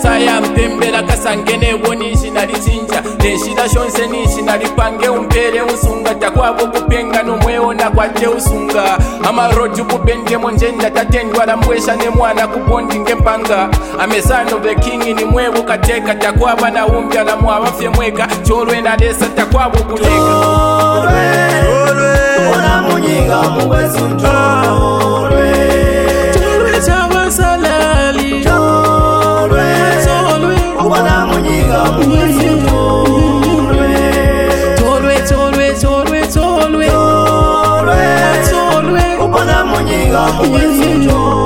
Messiah mpembera kasangene woni shinali chinja neshira shonse nishinali pange umpere usunga takwabo kupenga nomweona kwate usunga amaroju kubende monjenda tatendwa la mwesha ne mwana kubondi ngempanga amesano the king ni mwebu kateka takwaba na umbya la mwabafye mweka cholwe na desa takwabo kulega ona munyiga mwezu cholwe chawasalali ona munyiga mwezu ona munyiga mwezu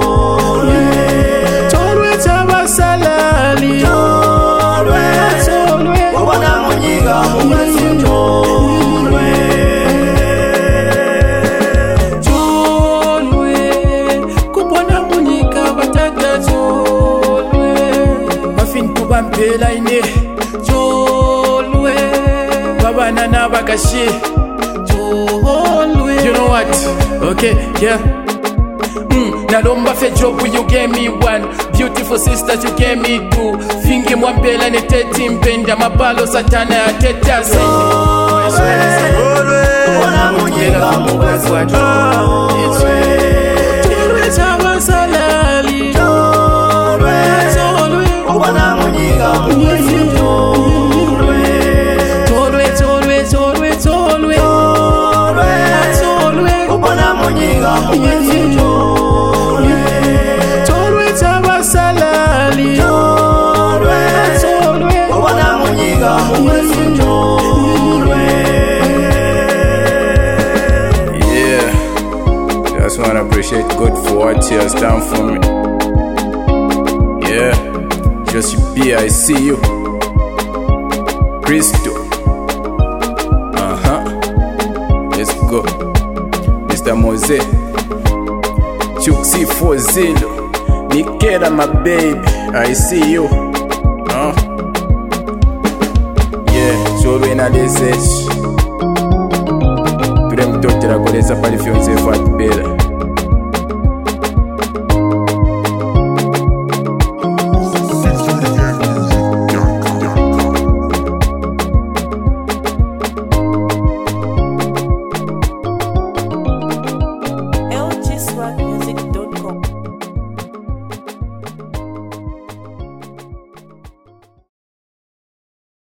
cholwe chawasalali ona munyiga mwezu bampela ine cholwe babana nabakashi cholwe. You know what? Okay, yeah. Nalomba fe job, you gave me one. Beautiful sisters, you gave me two. Fingi mwampela ne teti mpenda mabalo satana ya teta say. Ona munyiga mwezu Cholwe chawasalali ona munyiga mwezu ona munyiga mwezu cholwe chawasalali ona munyiga mwezu. Yeah, just wanna appreciate God for what He has done for me. Yeah, just be, I see you, Cristo. Let's go, Mr. Mose, Chuxi Fozilo, Nikera, my baby, I see you. Yeah, cholwe na desech. Turem doctor akoleza pali fionze fatbela.